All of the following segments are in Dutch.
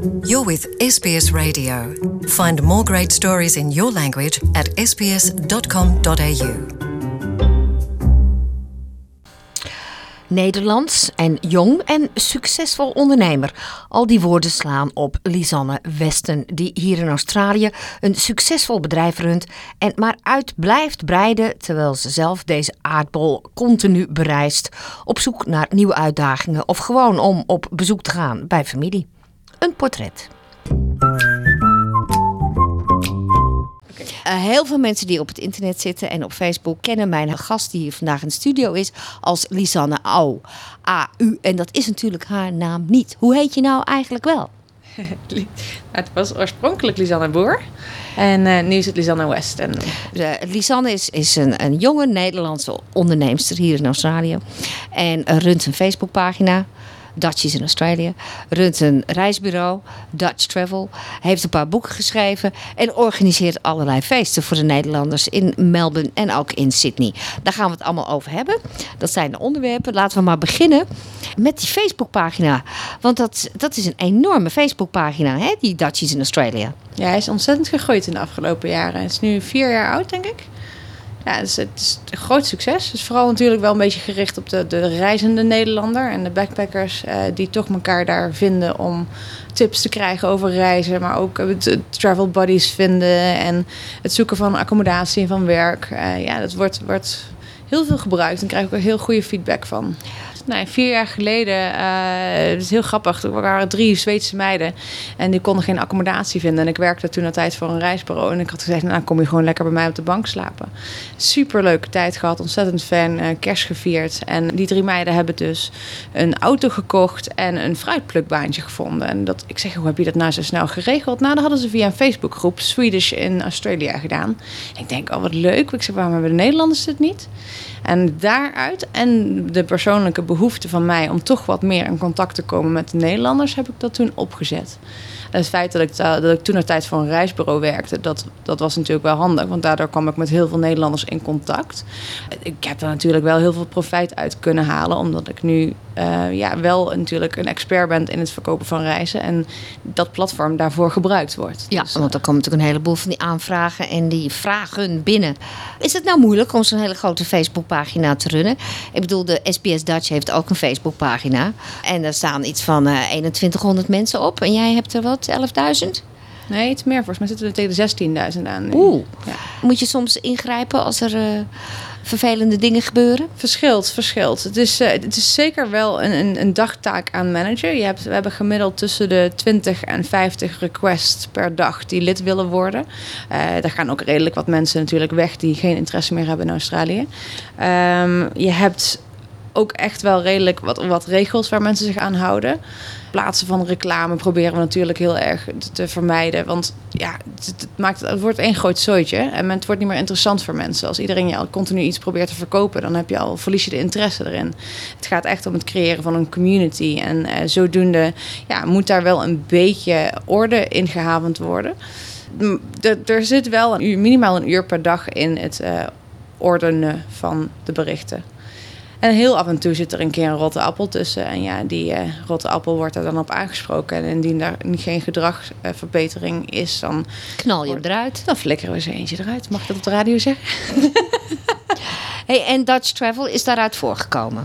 You're with SBS Radio. Find more great stories in your language at sbs.com.au. Nederlands en jong en succesvol ondernemer. Al die woorden slaan op Lisanne Weston, die hier in Australië een succesvol bedrijf runt en maar uit blijft breiden, terwijl ze zelf deze aardbol continu bereist, op zoek naar nieuwe uitdagingen of gewoon om op bezoek te gaan bij familie. Een portret. Heel veel mensen die op het internet zitten en op Facebook kennen mijn gast die hier vandaag in de studio is als Lisanne Au. A-U. En dat is natuurlijk haar naam niet. Hoe heet je nou eigenlijk wel? Het was oorspronkelijk Lisanne Boer. En nu is het Lisanne Weston. Lisanne is een jonge Nederlandse onderneemster hier in Australië. En runt een Facebookpagina. Dutchies in Australië, runt een reisbureau, Dutch Travel, heeft een paar boeken geschreven en organiseert allerlei feesten voor de Nederlanders in Melbourne en ook in Sydney. Daar gaan we het allemaal over hebben. Dat zijn de onderwerpen. Laten we maar beginnen met die Facebookpagina. Want dat is een enorme Facebookpagina, hè? Die Dutchies in Australië. Ja, hij is ontzettend gegroeid in de afgelopen jaren. Hij is nu 4 jaar oud, denk ik. Ja, dus het is een groot succes. Het is vooral natuurlijk wel een beetje gericht op de reizende Nederlander en de backpackers die toch elkaar daar vinden om tips te krijgen over reizen, maar ook travel buddies vinden en het zoeken van accommodatie en van werk. Ja, dat wordt heel veel gebruikt en krijg ik ook heel goede feedback van. Nee, 4 jaar geleden, het is heel grappig, er waren 3 Zweedse meiden en die konden geen accommodatie vinden. En ik werkte toen een tijd voor een reisbureau en ik had gezegd, nou kom je gewoon lekker bij mij op de bank slapen. Superleuke tijd gehad, ontzettend fan, kerst gevierd. En die 3 meiden hebben dus een auto gekocht en een fruitplukbaantje gevonden. En ik zeg, hoe heb je dat nou zo snel geregeld? Nou, dat hadden ze via een Facebookgroep Swedish in Australia gedaan. En ik denk, oh wat leuk. Ik zeg, waarom hebben de Nederlanders dit niet? En daaruit en de persoonlijke behoefte van mij om toch wat meer in contact te komen met de Nederlanders, heb ik dat toen opgezet. En het feit dat ik toen een tijd voor een reisbureau werkte, dat was natuurlijk wel handig. Want daardoor kwam ik met heel veel Nederlanders in contact. Ik heb er natuurlijk wel heel veel profijt uit kunnen halen. Omdat ik nu wel natuurlijk een expert ben in het verkopen van reizen. En dat platform daarvoor gebruikt wordt. Ja, dus, want er komen natuurlijk een heleboel van die aanvragen en die vragen binnen. Is het nou moeilijk om zo'n hele grote Facebookpagina te runnen? Ik bedoel, de SBS Dutch heeft ook een Facebookpagina. En daar staan iets van 2100 mensen op. En jij hebt er wat? 11.000? Nee, iets meer. Volgens mij zitten we tegen de 16.000 aan. Oeh. Ja. Moet je soms ingrijpen als er vervelende dingen gebeuren? Verschilt. Het is zeker wel een dagtaak aan manager. We hebben gemiddeld tussen de 20 en 50 requests per dag die lid willen worden. Daar gaan ook redelijk wat mensen natuurlijk weg die geen interesse meer hebben in Australië. Je hebt ook echt wel redelijk wat regels waar mensen zich aan houden. Plaatsen van reclame proberen we natuurlijk heel erg te vermijden. Want ja, het wordt één groot zooitje. En het wordt niet meer interessant voor mensen. Als iedereen je al continu iets probeert te verkopen, dan verlies je de interesse erin. Het gaat echt om het creëren van een community. En zodoende moet daar wel een beetje orde in gehavend worden. Er zit wel minimaal een uur per dag in het ordenen van de berichten. En heel af en toe zit er een keer een rotte appel tussen. En die rotte appel wordt er dan op aangesproken. En indien daar geen gedragsverbetering is, dan knal je hem eruit. Dan flikkeren we ze eentje eruit. Mag ik dat op de radio zeggen? Hey, en Dutch Travel is daaruit voorgekomen?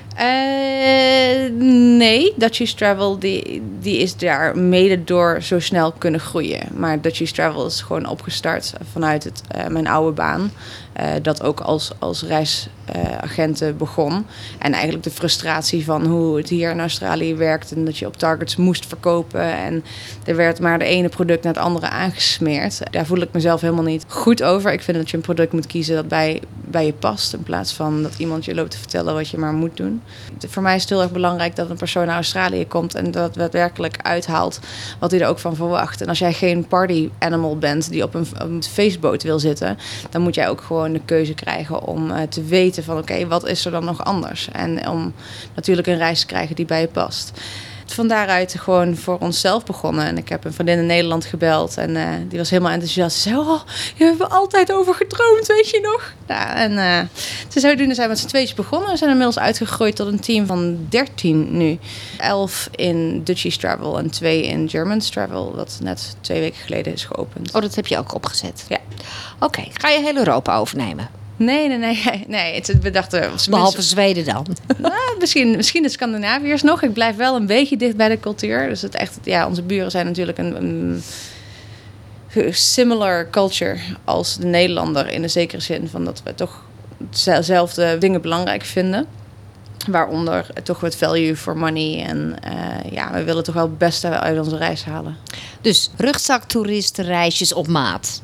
Nee, Dutchies Travel die is daar mede door zo snel kunnen groeien. Maar Dutchies Travel is gewoon opgestart vanuit mijn oude baan. Dat ook als reisagenten begon. En eigenlijk de frustratie van hoe het hier in Australië werkt. En dat je op targets moest verkopen. En er werd maar de ene product naar het andere aangesmeerd. Daar voel ik mezelf helemaal niet goed over. Ik vind dat je een product moet kiezen dat bij je past. In plaats van dat iemand je loopt te vertellen wat je maar moet doen. Voor mij is het heel erg belangrijk dat een persoon naar Australië komt. En dat het werkelijk uithaalt wat hij er ook van verwacht. En als jij geen party animal bent die op een feestboot wil zitten, dan moet jij ook gewoon de keuze krijgen om te weten van oké, wat is er dan nog anders? En om natuurlijk een reis te krijgen die bij je past. van daaruit gewoon voor onszelf begonnen. En ik heb een vriendin in Nederland gebeld en die was helemaal enthousiast. Ze zei, je hebt er altijd over gedroomd, weet je nog? Ja, en zodoende zijn we met z'n tweetjes begonnen. We zijn inmiddels uitgegroeid tot een team van 13 nu. 11 in Dutchies Travel en 2 in Germans Travel, dat net 2 weken geleden is geopend. Oh, dat heb je ook opgezet? Ja. Oké, ga je heel Europa overnemen? Nee. We dachten... Behalve Zweden dan? Nou, misschien de Scandinaviërs nog. Ik blijf wel een beetje dicht bij de cultuur. Dus onze buren zijn natuurlijk een similar culture als de Nederlander. In de zekere zin van dat we toch dezelfde dingen belangrijk vinden. Waaronder toch het value for money. En we willen toch wel het beste uit onze reis halen. Dus rugzaktoeristen, reisjes op maat?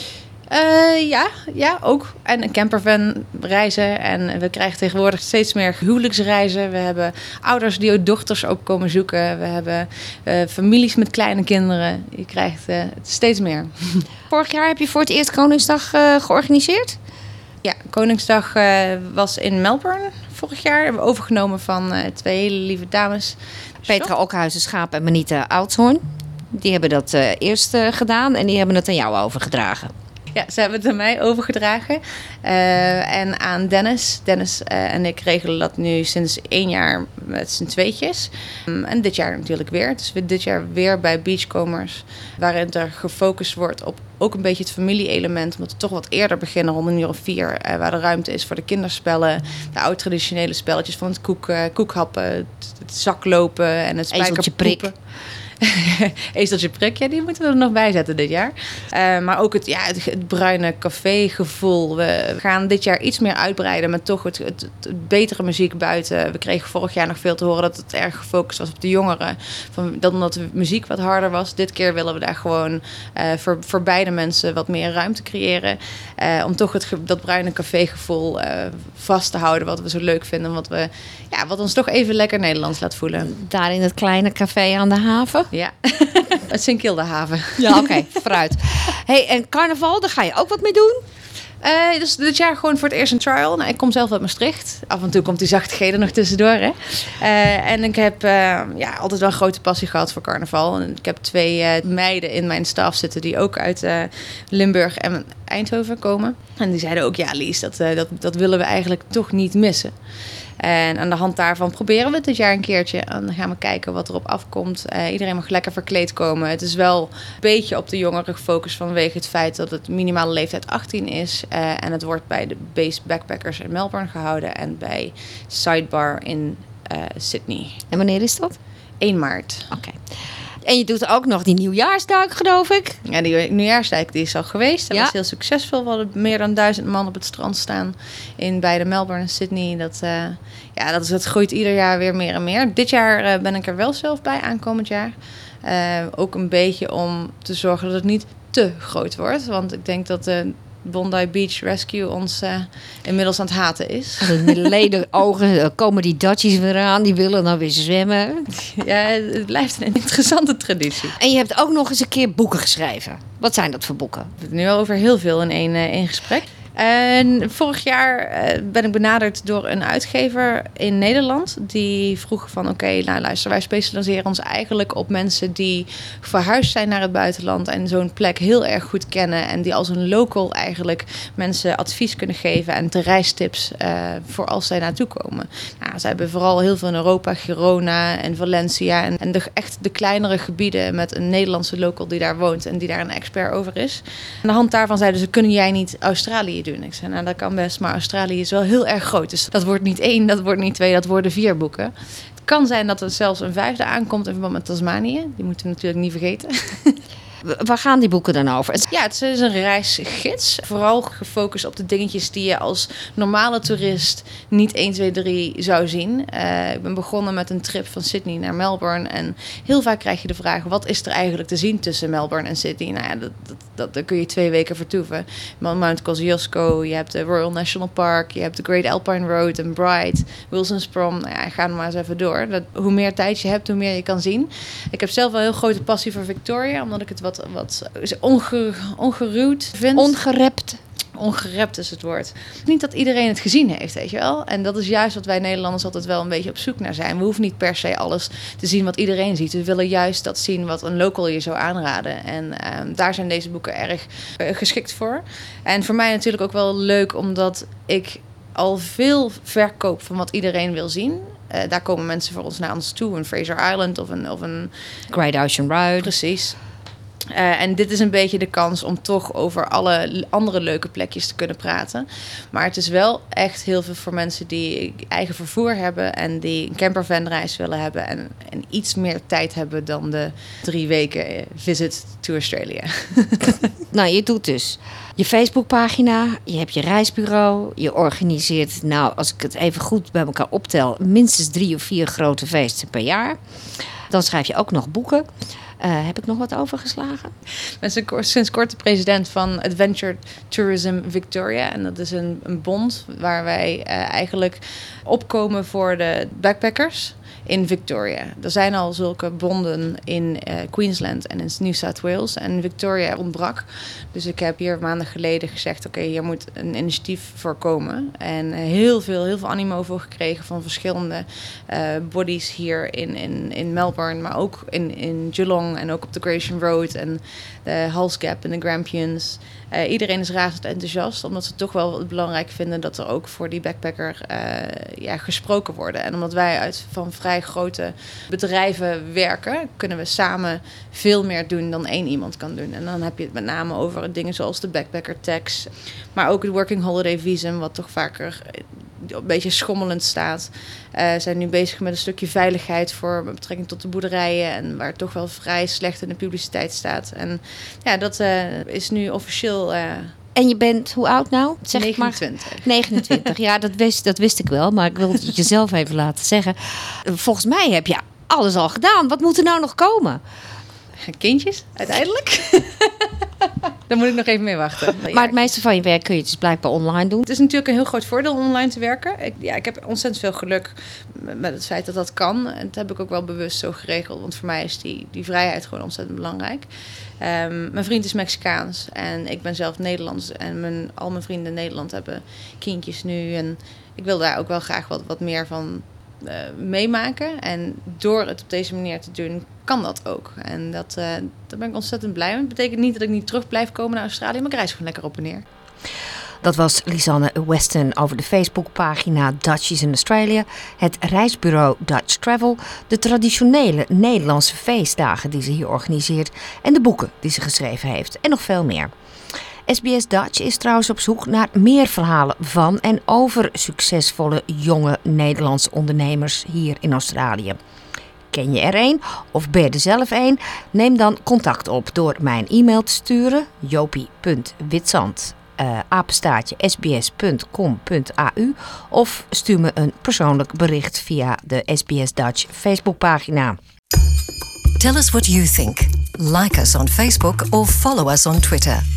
Ja, ook. En een campervan reizen. En we krijgen tegenwoordig steeds meer huwelijksreizen. We hebben ouders die ook dochters ook komen zoeken. We hebben families met kleine kinderen. Je krijgt het steeds meer. Vorig jaar heb je voor het eerst Koningsdag georganiseerd? Ja, Koningsdag was in Melbourne vorig jaar. Hebben we overgenomen van 2 hele lieve dames. Petra Okhuizen Schaap en Manita Oudshoorn. Die hebben dat eerst gedaan en die hebben het aan jou overgedragen. Ja, ze hebben het aan mij overgedragen. En aan Dennis. Dennis en ik regelen dat nu sinds 1 jaar met z'n tweetjes. En dit jaar natuurlijk weer. Dus dit jaar weer bij Beachcombers. Waarin er gefocust wordt op ook een beetje het familie-element. Omdat we toch wat eerder beginnen, rond 4:00. Waar de ruimte is voor de kinderspellen. De oud-traditionele spelletjes van het koekhappen. Het zaklopen en het spijkerpoepen. Ezeltje prik, die moeten we er nog bij zetten dit jaar. Maar ook het bruine café-gevoel. We gaan dit jaar iets meer uitbreiden met toch het betere muziek buiten. We kregen vorig jaar nog veel te horen dat het erg gefocust was op de jongeren. Omdat de muziek wat harder was. Dit keer willen we daar gewoon voor beide mensen wat meer ruimte creëren. Om toch dat bruine café-gevoel vast te houden. Wat we zo leuk vinden. Wat ons toch even lekker Nederlands laat voelen. Daar in het kleine café aan de haven? Ja, het Sint-Kildehaven. Ja, oké, vooruit. Hey, en carnaval, daar ga je ook wat mee doen? Dus dit jaar gewoon voor het eerst een trial. Nou, ik kom zelf uit Maastricht. Af en toe komt die zachtigheden nog tussendoor. Hè? En ik heb altijd wel een grote passie gehad voor carnaval. En ik heb 2 meiden in mijn staf zitten die ook uit Limburg en Eindhoven komen. En die zeiden ook, ja Lies, dat willen we eigenlijk toch niet missen. En aan de hand daarvan proberen we het dit jaar een keertje. En dan gaan we kijken wat er op afkomt. Iedereen mag lekker verkleed komen. Het is wel een beetje op de jongeren gefocust vanwege het feit dat het minimale leeftijd 18 is. En het wordt bij de Base Backpackers in Melbourne gehouden en bij Sidebar in Sydney. En wanneer is dat? 1 maart. Oké. En je doet ook nog die nieuwjaarsduik, geloof ik? Ja, die nieuwjaarsduik die is al geweest. Dat was heel succesvol. We hadden meer dan 1000 man op het strand staan in beide Melbourne en Sydney. Dat groeit ieder jaar weer meer en meer. Dit jaar ben ik er wel zelf bij, aankomend jaar. Ook een beetje om te zorgen dat het niet te groot wordt. Want ik denk dat de Bondi Beach Rescue ons inmiddels aan het haten is. Met leden ogen komen die Dutchies weer aan. Die willen dan weer zwemmen. Ja, het blijft een interessante traditie. En je hebt ook nog eens een keer boeken geschreven. Wat zijn dat voor boeken? We hebben het nu al over heel veel in één gesprek. En vorig jaar ben ik benaderd door een uitgever in Nederland. Die vroeg van oké, luister, wij specialiseren ons eigenlijk op mensen die verhuisd zijn naar het buitenland. En zo'n plek heel erg goed kennen. En die als een local eigenlijk mensen advies kunnen geven. En reistips voor als zij naartoe komen. Nou, ze hebben vooral heel veel in Europa, Girona en Valencia. En echt de kleinere gebieden met een Nederlandse local die daar woont. En die daar een expert over is. Aan de hand daarvan zeiden ze, kunnen jij niet Australië doen? Ik zei, nou dat kan best, maar Australië is wel heel erg groot. Dus dat wordt niet 1, dat wordt niet 2, dat worden 4 boeken. Het kan zijn dat er zelfs een 5e aankomt in verband met Tasmanië. Die moeten we natuurlijk niet vergeten. Waar gaan die boeken dan over? Ja, het is een reisgids. Vooral gefocust op de dingetjes die je als normale toerist niet 1, 2, 3 zou zien. Ik ben begonnen met een trip van Sydney naar Melbourne. En heel vaak krijg je de vraag, wat is er eigenlijk te zien tussen Melbourne en Sydney? Nou ja, daar kun je 2 weken vertoeven. Mount Kosciuszko, je hebt de Royal National Park, je hebt de Great Alpine Road en Bright, Wilson's Prom. Nou ja, ga er maar eens even door. Hoe meer tijd je hebt, hoe meer je kan zien. Ik heb zelf wel een heel grote passie voor Victoria, omdat ik het wat ongeruwd vind. Ongerept. ongerept is het woord. Niet dat iedereen het gezien heeft, weet je wel. En dat is juist wat wij Nederlanders altijd wel een beetje op zoek naar zijn. We hoeven niet per se alles te zien wat iedereen ziet. We willen juist dat zien wat een local je zou aanraden. En daar zijn deze boeken erg geschikt voor. En voor mij natuurlijk ook wel leuk, omdat ik al veel verkoop van wat iedereen wil zien. Daar komen mensen voor ons naar ons toe. Een Fraser Island of een Great Ocean Road. Precies. En dit is een beetje de kans om toch over alle andere leuke plekjes te kunnen praten. Maar het is wel echt heel veel voor mensen die eigen vervoer hebben en die een campervanreis willen hebben en iets meer tijd hebben dan de 3 weken visit to Australia. Nou, je doet dus je Facebookpagina, je hebt je reisbureau, je organiseert, nou, als ik het even goed bij elkaar optel, minstens 3 of 4 grote feesten per jaar. Dan schrijf je ook nog boeken. Heb ik nog wat overgeslagen? Ik ben sinds kort de president van Adventure Tourism Victoria. En dat is een bond waar wij eigenlijk opkomen voor de backpackers in Victoria. Er zijn al zulke bonden in Queensland en in New South Wales. En Victoria ontbrak. Dus ik heb hier maanden geleden gezegd, oké, hier moet een initiatief voor komen. En heel veel animo voor gekregen van verschillende bodies hier in Melbourne. Maar ook in Geelong en ook op de Great Ocean Road en de Halls Gap en de Grampians. Iedereen is razend enthousiast, omdat ze toch wel belangrijk vinden dat er ook voor die backpacker gesproken worden. En omdat wij van vrij grote bedrijven werken, kunnen we samen veel meer doen dan 1 iemand kan doen. En dan heb je het met name over dingen zoals de backpacker tax, maar ook het working holiday visum, wat toch vaker een beetje schommelend staat. Zijn nu bezig met een stukje veiligheid met betrekking tot de boerderijen en waar het toch wel vrij slecht in de publiciteit staat. En ja, dat is nu officieel. En je bent hoe oud nou? Zeg 29. Maar. 29, ja, dat wist ik wel, maar ik wil het jezelf even laten zeggen. Volgens mij heb je alles al gedaan. Wat moet er nou nog komen? Kindjes, uiteindelijk. Daar moet ik nog even mee wachten. Maar het meeste van je werk kun je dus blijkbaar online doen. Het is natuurlijk een heel groot voordeel om online te werken. Ik heb ontzettend veel geluk met het feit dat dat kan. En dat heb ik ook wel bewust zo geregeld. Want voor mij is die vrijheid gewoon ontzettend belangrijk. Mijn vriend is Mexicaans en ik ben zelf Nederlands. En al mijn vrienden in Nederland hebben kindjes nu. En ik wil daar ook wel graag wat meer van meemaken. En door het op deze manier te doen, kan dat ook. En daar ben ik ontzettend blij mee. Het betekent niet dat ik niet terug blijf komen naar Australië, maar ik reis gewoon lekker op en neer. Dat was Lisanne Weston over de Facebookpagina Dutchies in Australia, het reisbureau Dutch Travel, de traditionele Nederlandse feestdagen die ze hier organiseert en de boeken die ze geschreven heeft en nog veel meer. SBS Dutch is trouwens op zoek naar meer verhalen van en over succesvolle jonge Nederlandse ondernemers hier in Australië. Ken je er een of ben je er zelf een? Neem dan contact op door mij een e-mail te sturen, jopie.witsand@sbs.com.au of stuur me een persoonlijk bericht via de SBS Dutch Facebookpagina. Tell us what you think. Like us on Facebook or follow us on Twitter.